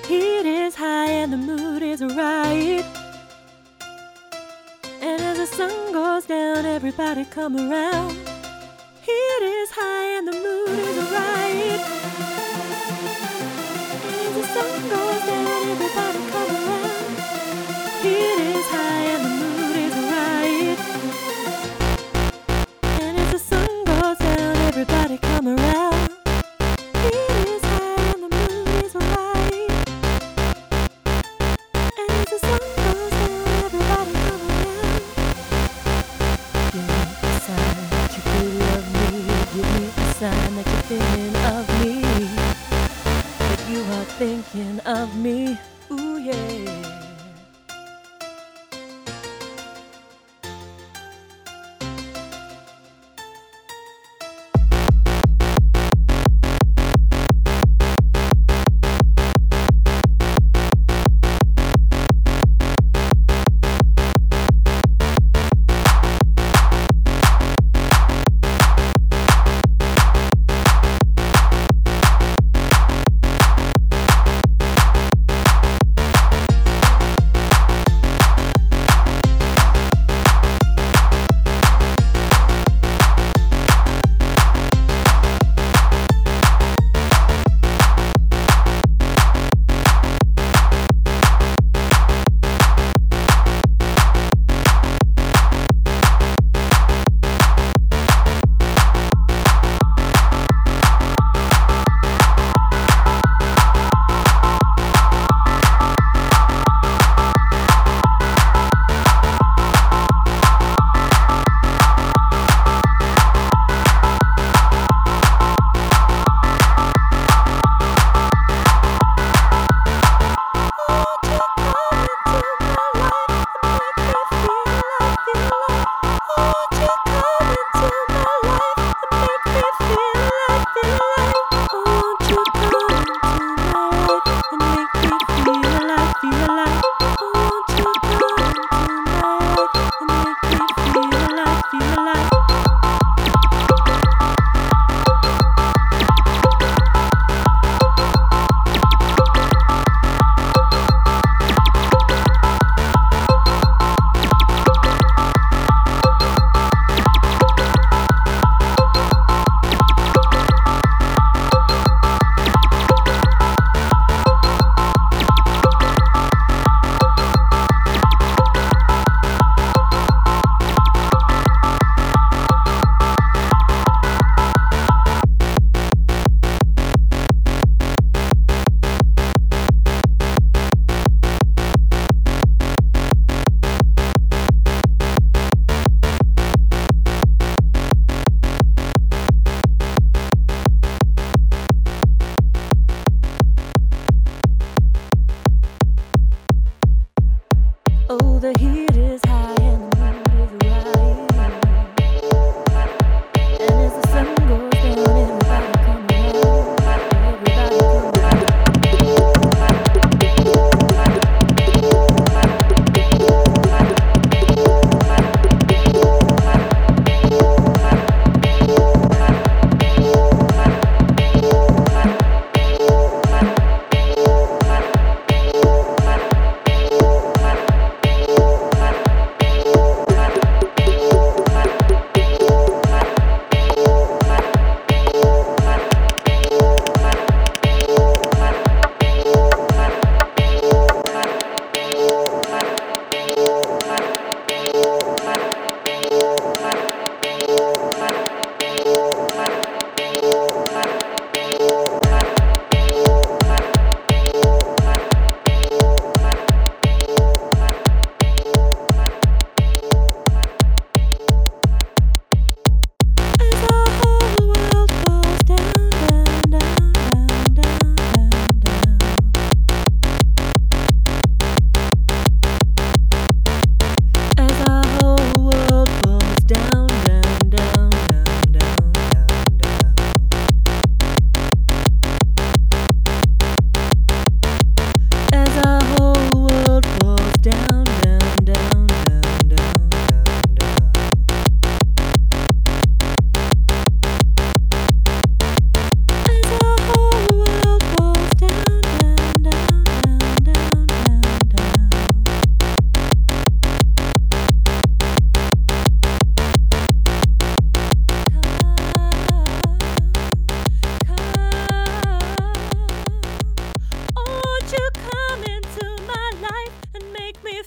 Heat is high and the mood is right. And as the sun goes down, everybody come around. Heat is high and the mood is right. And as the sun goes down, everybody come around. Heat is high and the mood is right. And as the sun goes down, everybody come around. Heat is high and the mood is right. And as the sun goes down, everybody come around. Give me a sign that you really love me. Give me a sign that you're thinking of me. That you are thinking of me. Ooh yeah.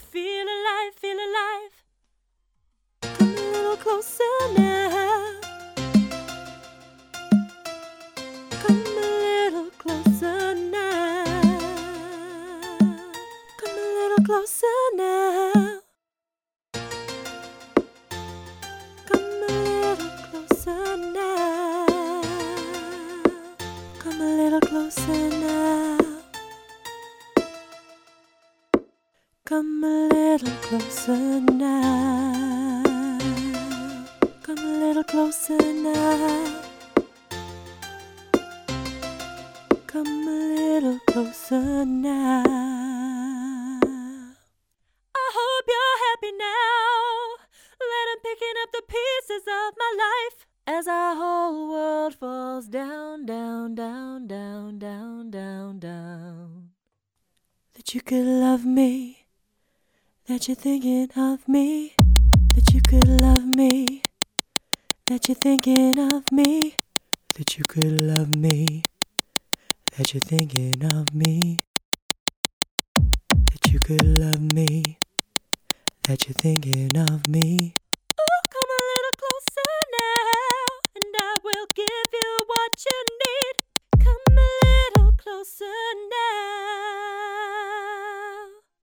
feel alive, feel alive. Come a little closer now. Come a little closer now. Come a little closer now. Come a little closer now. Come a little closer now. Come a little closer now. Come a little closer now. Come a little closer now. I hope you're happy now. Let him picking up the pieces of my life as our whole world falls down, down, down, down, down, down, down. That you could love me. That you're thinking of me, that you could love me, that you're thinking of me, that you could love me, that you're thinking of me, that you could love me, that you're thinking of me.